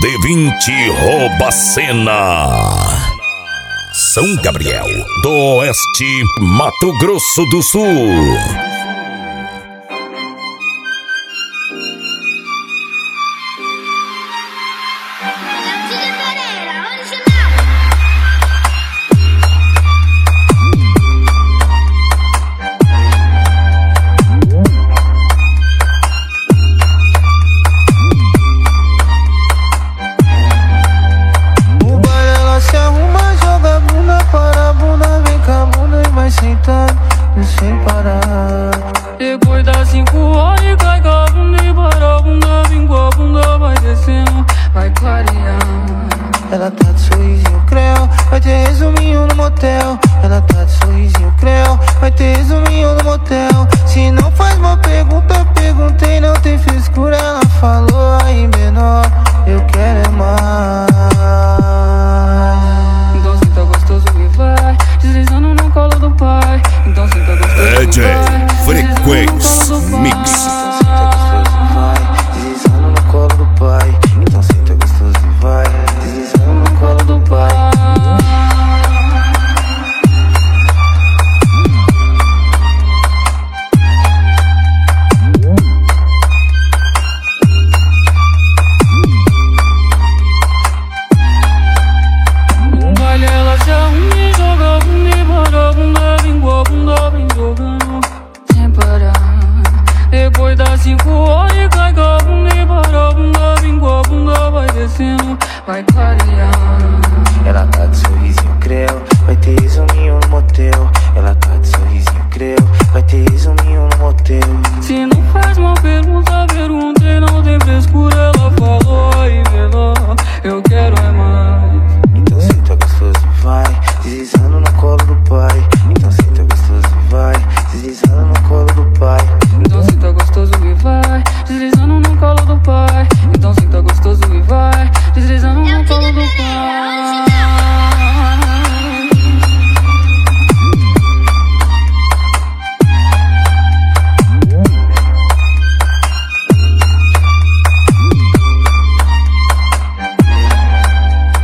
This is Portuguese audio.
D20 rouba a cena. São Gabriel, do Oeste, Mato Grosso do Sul. Sem parar. Depois das 5 horas cai com a bunda e para a bunda, vem com a bunda, vai descendo, vai clareando. Ela tá de sorrisinho creu, vai ter resuminho no motel. Ela tá de sorrisinho creu, vai ter resuminho no motel. Se não faz uma pergunta, perguntei, não tem frescura. Ela falou aí menor, eu quero é mais. Então senta gostoso e vai deslizando no colo do pai. Então senta gostoso e DJ vai Frequência Mix. Deslizando no colo do pai. Então senta gostoso e vai deslizando no colo do pai. No baile ela se arruma e joga a bunda e para a bunda, vem com a bunda, vem jogando sem parar. Depois das 5 horas cai com a bunda e para a bunda, vem com a bunda, vai descendo, vai clareando. Ela tá de sorrisinho creu, vai ter resuminho no motel. Ela tá de sorrisinho creu, vai ter resuminho no motel. Se não